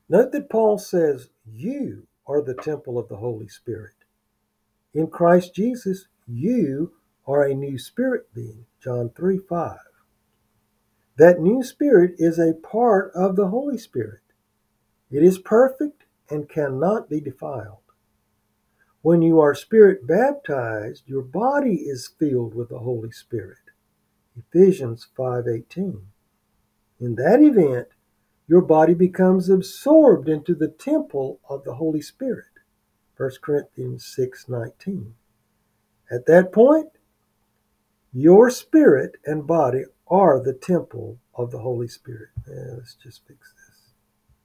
Note that Paul says, you are the temple of the Holy Spirit. In Christ Jesus, you are a new spirit being. John 3:5. That new spirit is a part of the Holy Spirit. It is perfect and cannot be defiled. When you are spirit baptized, your body is filled with the Holy Spirit. Ephesians 5:18. In that event, your body becomes absorbed into the temple of the Holy Spirit. 1 Corinthians 6:19. At that point, your spirit and body are the temple of the Holy Spirit. Let's just fix